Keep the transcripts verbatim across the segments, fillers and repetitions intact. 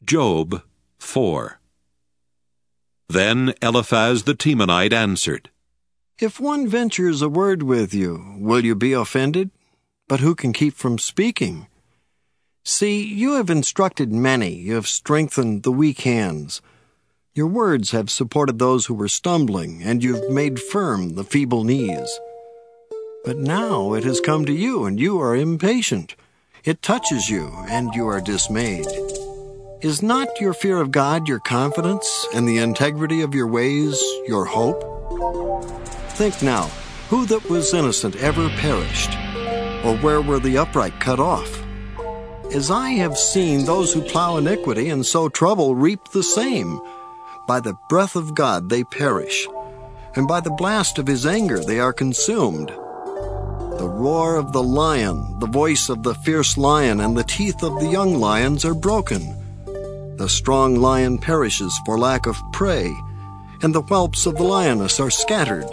Job four. Then Eliphaz the Temanite answered, If one ventures a word with you, will you be offended? But who can keep from speaking? See, you have instructed many, you have strengthened the weak hands. Your words have supported those who were stumbling, and you've made firm the feeble knees. But now it has come to you, and you are impatient. It touches you, and you are dismayed. Is not your fear of God your confidence, and the integrity of your ways your hope? Think now, who that was innocent ever perished? Or where were the upright cut off? As I have seen those who plow iniquity and sow trouble reap the same. By the breath of God they perish, and by the blast of his anger they are consumed. The roar of the lion, the voice of the fierce lion, and the teeth of the young lions are broken. The strong lion perishes for lack of prey, and the whelps of the lioness are scattered.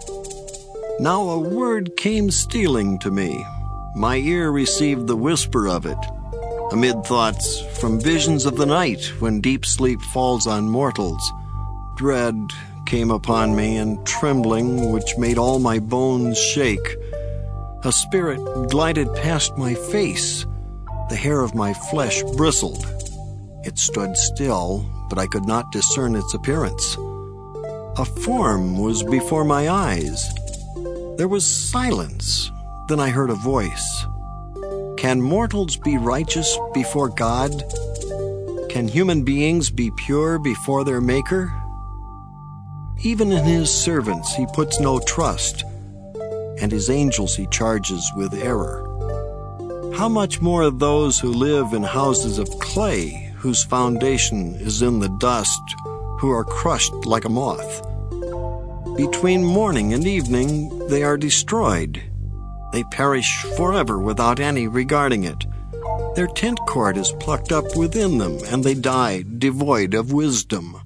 Now a word came stealing to me. My ear received the whisper of it. Amid thoughts from visions of the night, when deep sleep falls on mortals, dread came upon me, and trembling which made all my bones shake. A spirit glided past my face. The hair of my flesh bristled. It stood still, but I could not discern its appearance. A form was before my eyes. There was silence. Then I heard a voice. Can mortals be righteous before God? Can human beings be pure before their Maker? Even in his servants he puts no trust, and his angels he charges with error. How much more those who live in houses of clay, whose foundation is in the dust, who are crushed like a moth. Between morning and evening they are destroyed. They perish forever without any regarding it. Their tent cord is plucked up within them, and they die devoid of wisdom.